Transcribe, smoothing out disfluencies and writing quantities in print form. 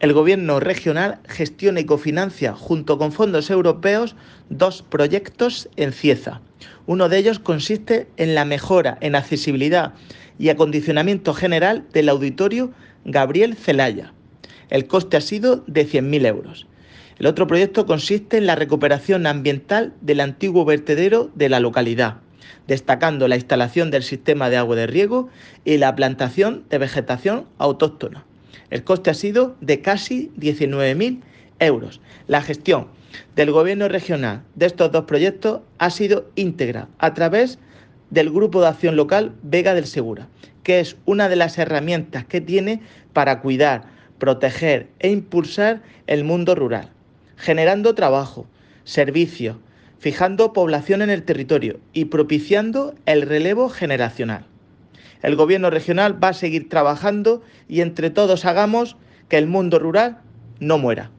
el Gobierno regional gestiona y cofinancia, junto con fondos europeos, 2 proyectos en Cieza. Uno de ellos consiste en la mejora en accesibilidad y acondicionamiento general del auditorio Gabriel Celaya. El coste ha sido de 100.000 euros. El otro proyecto consiste en la recuperación ambiental del antiguo vertedero de la localidad, destacando la instalación del sistema de agua de riego y la plantación de vegetación autóctona. El coste ha sido de casi 19.000 euros. La gestión del Gobierno regional de estos 2 proyectos ha sido íntegra a través del Grupo de Acción Local Vega del Segura, que es una de las herramientas que tiene para cuidar, proteger e impulsar el mundo rural, generando trabajo, servicios, fijando población en el territorio y propiciando el relevo generacional. El Gobierno regional va a seguir trabajando y entre todos hagamos que el mundo rural no muera.